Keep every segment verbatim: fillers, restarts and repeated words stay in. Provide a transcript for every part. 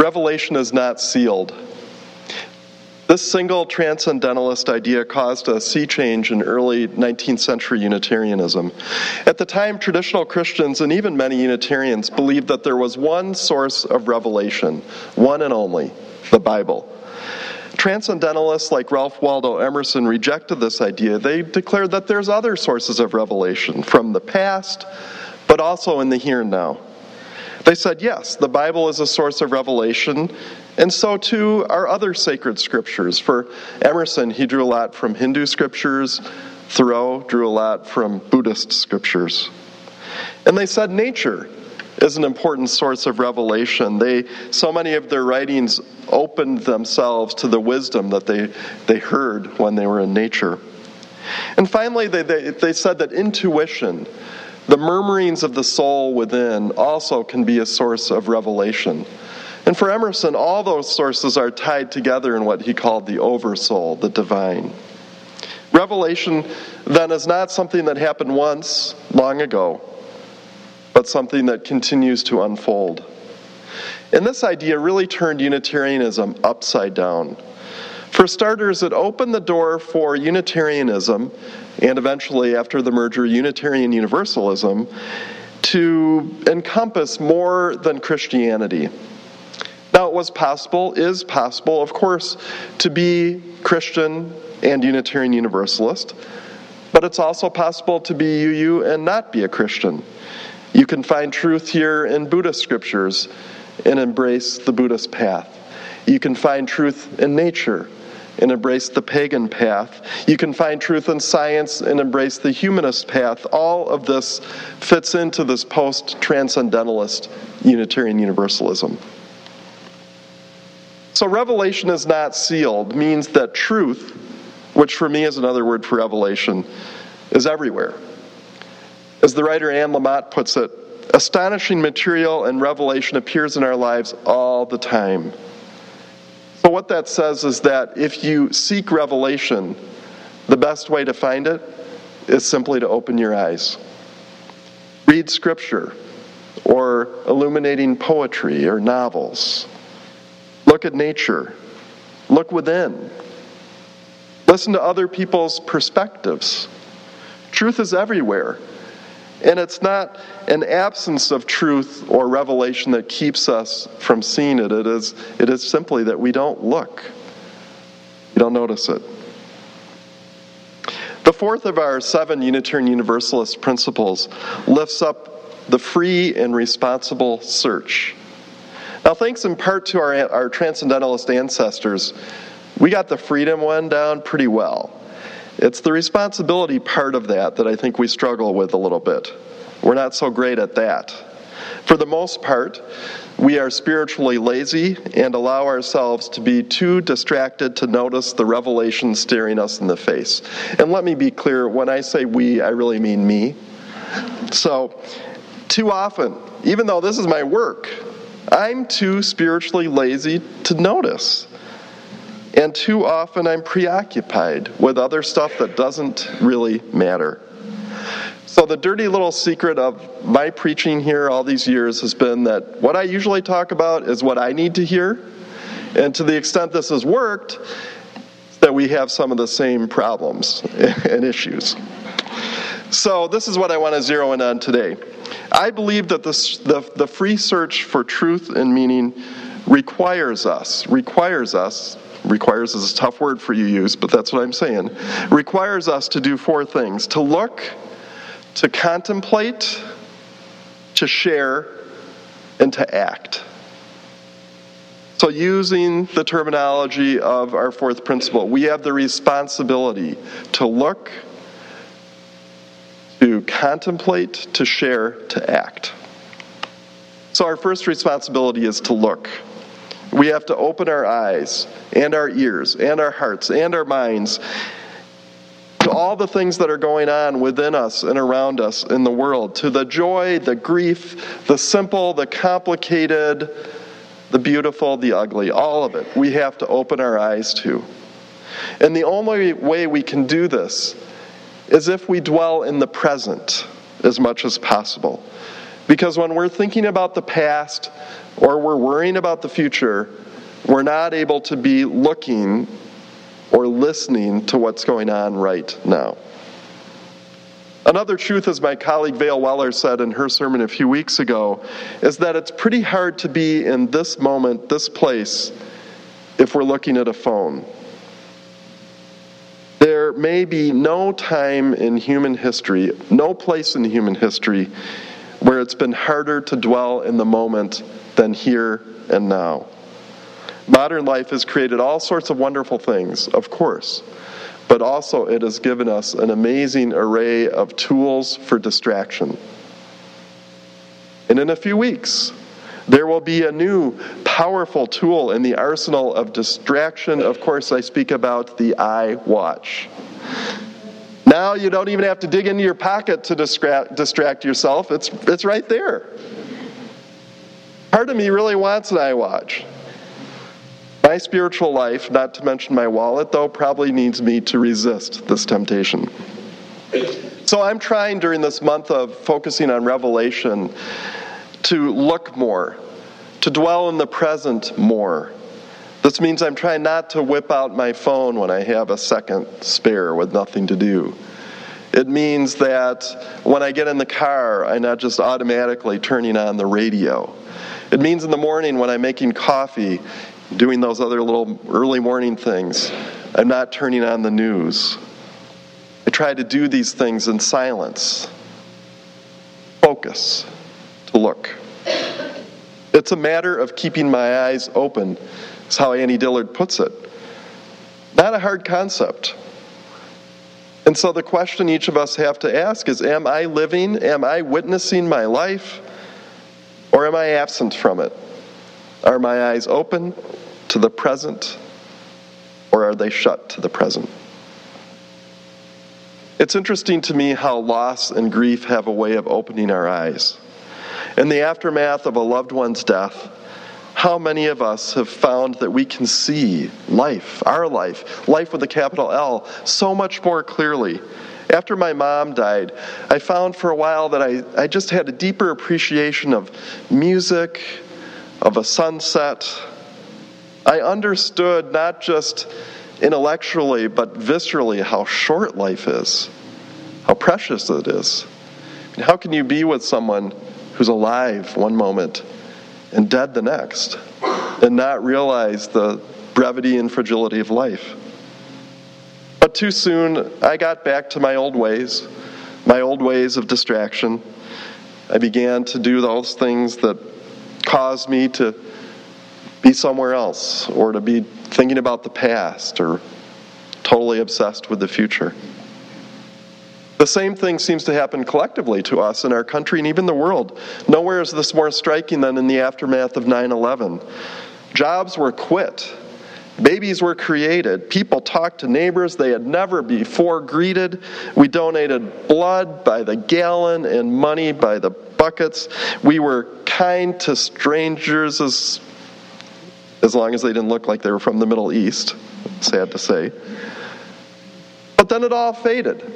Revelation is not sealed. This single transcendentalist idea caused a sea change in early nineteenth century Unitarianism. At the time, traditional Christians and even many Unitarians believed that there was one source of revelation, one and only, the Bible. Transcendentalists like Ralph Waldo Emerson rejected this idea. They declared that there's other sources of revelation from the past, but also in the here and now. They said, yes, the Bible is a source of revelation, and so too are other sacred scriptures. For Emerson, he drew a lot from Hindu scriptures. Thoreau drew a lot from Buddhist scriptures. And they said nature is an important source of revelation. They, so many of their writings opened themselves to the wisdom that they, they heard when they were in nature. And finally, they, they, they said that intuition, the murmurings of the soul within, also can be a source of revelation. And for Emerson, all those sources are tied together in what he called the oversoul, the divine. Revelation, then, is not something that happened once, long ago, but something that continues to unfold. And this idea really turned Unitarianism upside down. For starters, it opened the door for Unitarianism, and eventually, after the merger, Unitarian Universalism, to encompass more than Christianity. Now, it was possible, is possible, of course, to be Christian and Unitarian Universalist, but it's also possible to be U U and not be a Christian. You can find truth here in Buddhist scriptures and embrace the Buddhist path. You can find truth in nature and embrace the pagan path. You can find truth in science and embrace the humanist path. All of this fits into this post-transcendentalist Unitarian Universalism. So revelation is not sealed, means that truth, which for me is another word for revelation, is everywhere. As the writer Anne Lamott puts it, astonishing material and revelation appears in our lives all the time. So what that says is that if you seek revelation, the best way to find it is simply to open your eyes. Read scripture, or illuminating poetry or novels. Look at nature. Look within. Listen to other people's perspectives. Truth is everywhere. And it's not an absence of truth or revelation that keeps us from seeing it. It is, it is simply that we don't look. We don't notice it. The fourth of our seven Unitarian Universalist principles lifts up the free and responsible search. Now, thanks in part to our, our transcendentalist ancestors, we got the freedom one down pretty well. It's the responsibility part of that that I think we struggle with a little bit. We're not so great at that. For the most part, we are spiritually lazy and allow ourselves to be too distracted to notice the revelation staring us in the face. And let me be clear, when I say we, I really mean me. So, too often, even though this is my work, I'm too spiritually lazy to notice. And too often I'm preoccupied with other stuff that doesn't really matter. So the dirty little secret of my preaching here all these years has been that what I usually talk about is what I need to hear. And to the extent this has worked, that we have some of the same problems and issues. So this is what I want to zero in on today. I believe that this, the, the free search for truth and meaning requires us, requires us, requires is a tough word for you to use, but that's what I'm saying, requires us to do four things: to look, to contemplate, to share, and to act. So using the terminology of our fourth principle, we have the responsibility to look, to contemplate, to share, to act. So our first responsibility is to look. We have to open our eyes and our ears and our hearts and our minds to all the things that are going on within us and around us in the world, to the joy, the grief, the simple, the complicated, the beautiful, the ugly, all of it. We have to open our eyes to. And the only way we can do this is if we dwell in the present as much as possible. Because when we're thinking about the past, or we're worrying about the future, we're not able to be looking or listening to what's going on right now. Another truth, as my colleague Vale Weller said in her sermon a few weeks ago, is that it's pretty hard to be in this moment, this place, if we're looking at a phone. There may be no time in human history, no place in human history, where it's been harder to dwell in the moment than here and now. Modern life has created all sorts of wonderful things, of course, but also it has given us an amazing array of tools for distraction. And in a few weeks, there will be a new powerful tool in the arsenal of distraction. Of course, I speak about the iWatch. Now you don't even have to dig into your pocket to distract, distract yourself. It's, it's right there. Part of me really wants an iWatch. My spiritual life, not to mention my wallet, though, probably needs me to resist this temptation. So I'm trying during this month of focusing on Revelation to look more, to dwell in the present more. This means I'm trying not to whip out my phone when I have a second spare with nothing to do. It means that when I get in the car, I'm not just automatically turning on the radio. It means in the morning when I'm making coffee, doing those other little early morning things, I'm not turning on the news. I try to do these things in silence. Focus, to look. It's a matter of keeping my eyes open, is how Annie Dillard puts it. Not a hard concept. And so the question each of us have to ask is, am I living, am I witnessing my life, or am I absent from it? Are my eyes open to the present, or are they shut to the present? It's interesting to me how loss and grief have a way of opening our eyes. In the aftermath of a loved one's death, how many of us have found that we can see life, our life, life with a capital L, so much more clearly? After my mom died, I found for a while that I, I just had a deeper appreciation of music, of a sunset. I understood not just intellectually, but viscerally how short life is, how precious it is. And how can you be with someone who's alive one moment and dead the next, and not realize the brevity and fragility of life? But too soon, I got back to my old ways, my old ways of distraction. I began to do those things that caused me to be somewhere else, or to be thinking about the past, or totally obsessed with the future. The same thing seems to happen collectively to us in our country and even the world. Nowhere is this more striking than in the aftermath of nine eleven. Jobs were quit. Babies were created. People talked to neighbors they had never before greeted. We donated blood by the gallon and money by the buckets. We were kind to strangers as, as long as they didn't look like they were from the Middle East, sad to say. But then it all faded.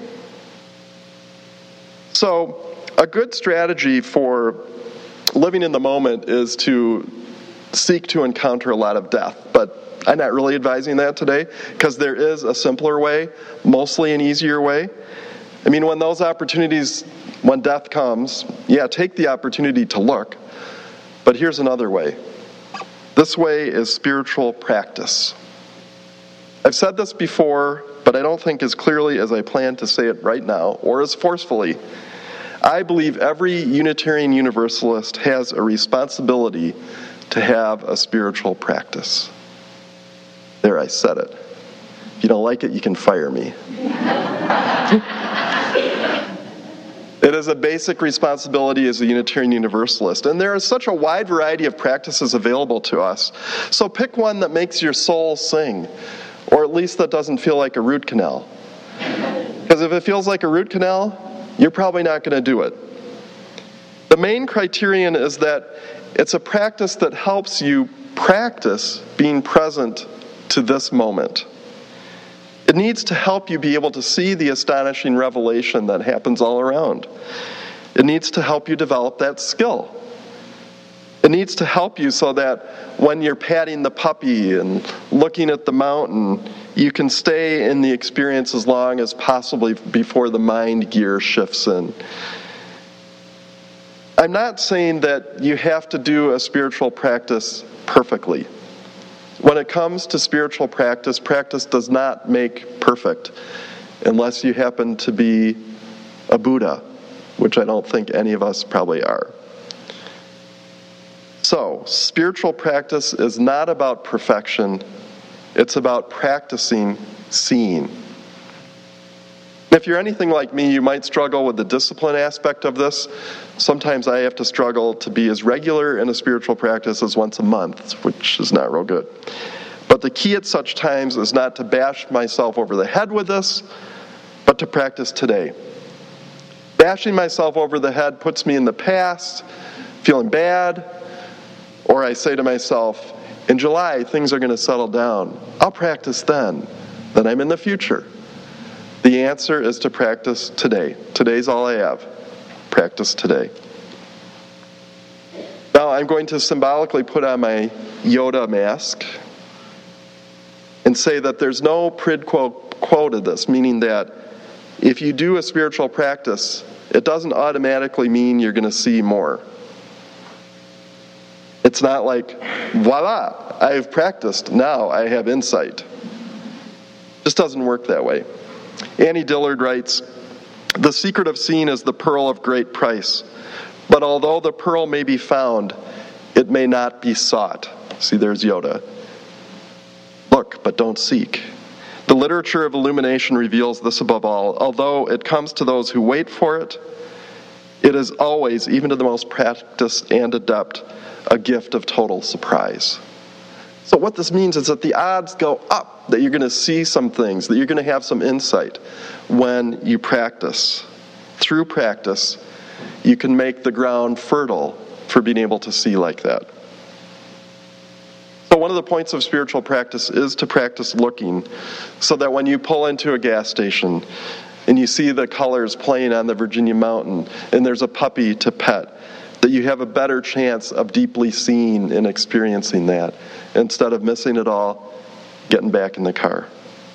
So a good strategy for living in the moment is to seek to encounter a lot of death. But I'm not really advising that today, because there is a simpler way, mostly an easier way. I mean, when those opportunities, when death comes, yeah, take the opportunity to look. But here's another way. This way is spiritual practice. I've said this before, but I don't think as clearly as I plan to say it right now, or as forcefully. I believe every Unitarian Universalist has a responsibility to have a spiritual practice. There, I said it. If you don't like it, you can fire me. It is a basic responsibility as a Unitarian Universalist, and there is such a wide variety of practices available to us. So pick one that makes your soul sing, or at least that doesn't feel like a root canal. Because if it feels like a root canal, you're probably not going to do it. The main criterion is that it's a practice that helps you practice being present to this moment. It needs to help you be able to see the astonishing revelation that happens all around. It needs to help you develop that skill. It needs to help you so that when you're patting the puppy and looking at the mountain, you can stay in the experience as long as possibly before the mind gear shifts in. I'm not saying that you have to do a spiritual practice perfectly. When it comes to spiritual practice, practice does not make perfect unless you happen to be a Buddha, which I don't think any of us probably are. So, spiritual practice is not about perfection, it's about practicing seeing. If you're anything like me, you might struggle with the discipline aspect of this. Sometimes I have to struggle to be as regular in a spiritual practice as once a month, which is not real good. But the key at such times is not to bash myself over the head with this, but to practice today. Bashing myself over the head puts me in the past, feeling bad, or I say to myself, in July, things are going to settle down. I'll practice then. Then I'm in the future. The answer is to practice today. Today's all I have. Practice today. Now I'm going to symbolically put on my Yoda mask and say that there's no quid pro quo to this, meaning that if you do a spiritual practice, it doesn't automatically mean you're going to see more. It's not like, voila, I've practiced, now I have insight. It just doesn't work that way. Annie Dillard writes, "The secret of seeing is the pearl of great price, but although the pearl may be found, it may not be sought." See, there's Yoda. Look, but don't seek. The literature of illumination reveals this above all. Although it comes to those who wait for it, it is always, even to the most practiced and adept, a gift of total surprise. So what this means is that the odds go up that you're going to see some things, that you're going to have some insight when you practice. Through practice, you can make the ground fertile for being able to see like that. So one of the points of spiritual practice is to practice looking, so that when you pull into a gas station and you see the colors playing on the Virginia mountain and there's a puppy to pet, that you have a better chance of deeply seeing and experiencing that, instead of missing it all, getting back in the car.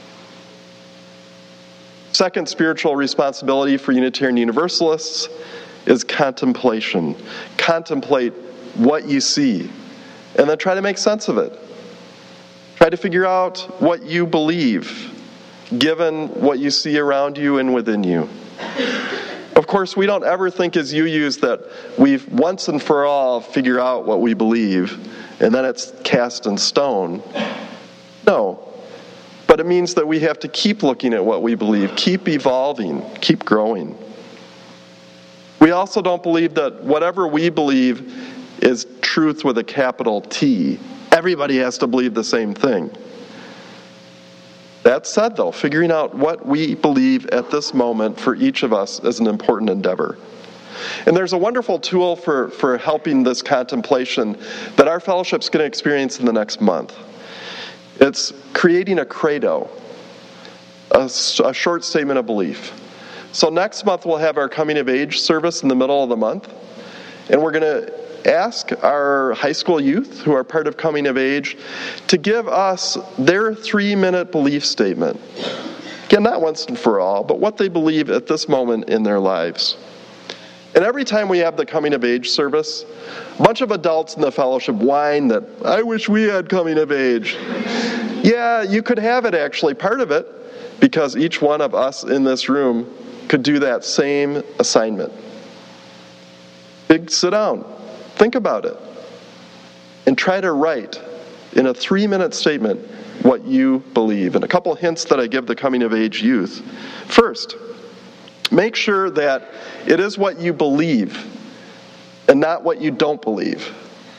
Second spiritual responsibility for Unitarian Universalists is contemplation. Contemplate what you see, and then try to make sense of it. Try to figure out what you believe, given what you see around you and within you. Of course, we don't ever think as you use that we've once and for all figure out what we believe, and then it's cast in stone. No. But it means that we have to keep looking at what we believe, keep evolving, keep growing. We also don't believe that whatever we believe is truth with a capital T. Everybody has to believe the same thing. That said, though, figuring out what we believe at this moment for each of us is an important endeavor. And there's a wonderful tool for, for helping this contemplation that our fellowship's going to experience in the next month. It's creating a credo, a, a short statement of belief. So next month we'll have our coming of age service in the middle of the month, and we're going to ask our high school youth who are part of Coming of Age to give us their three-minute belief statement. Again, not once and for all, but what they believe at this moment in their lives. And every time we have the Coming of Age service, a bunch of adults in the fellowship whine that, I wish we had Coming of Age. Yeah, you could have it actually, part of it, because each one of us in this room could do that same assignment. Big, sit down. Think about it, and try to write in a three-minute statement what you believe. And a couple hints that I give the Coming of Age youth. First, make sure that it is what you believe and not what you don't believe.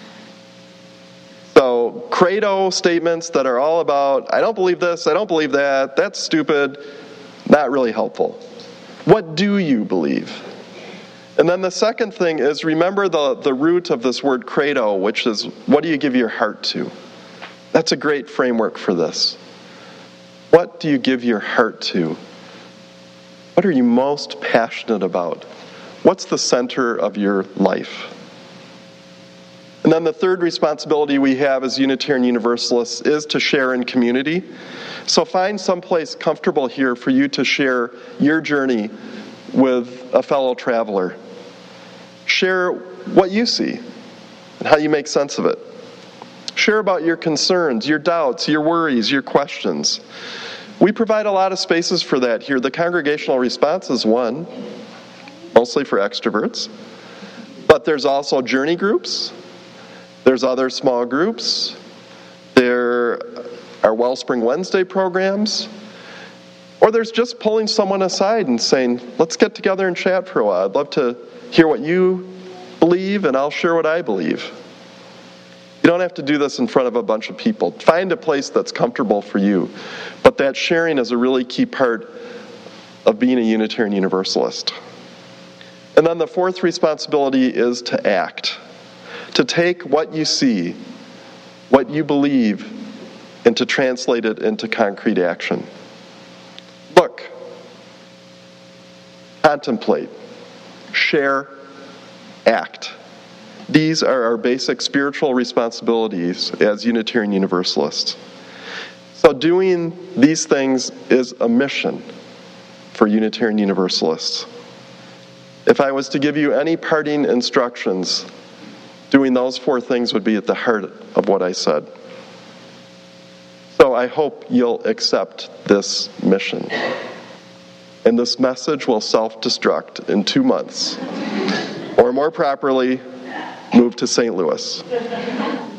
So, credo statements that are all about, I don't believe this, I don't believe that, that's stupid, not really helpful. What do you believe? And then the second thing is, remember the, the root of this word credo, which is, what do you give your heart to? That's a great framework for this. What do you give your heart to? What are you most passionate about? What's the center of your life? And then the third responsibility we have as Unitarian Universalists is to share in community. So find someplace comfortable here for you to share your journey with a fellow traveler. Share what you see and how you make sense of it. Share about your concerns, your doubts, your worries, your questions. We provide a lot of spaces for that here. The congregational response is one, mostly for extroverts. But there's also journey groups. There's other small groups. There are Wellspring Wednesday programs. Or there's just pulling someone aside and saying, let's get together and chat for a while. I'd love to hear what you believe, and I'll share what I believe. You don't have to do this in front of a bunch of people. Find a place that's comfortable for you. But that sharing is a really key part of being a Unitarian Universalist. And then the fourth responsibility is to act. To take what you see, what you believe, and to translate it into concrete action. Look, contemplate, share, act. These are our basic spiritual responsibilities as Unitarian Universalists. So doing these things is a mission for Unitarian Universalists. If I was to give you any parting instructions, doing those four things would be at the heart of what I said. So I hope you'll accept this mission. And this message will self-destruct in two months. Or more properly, move to Saint Louis.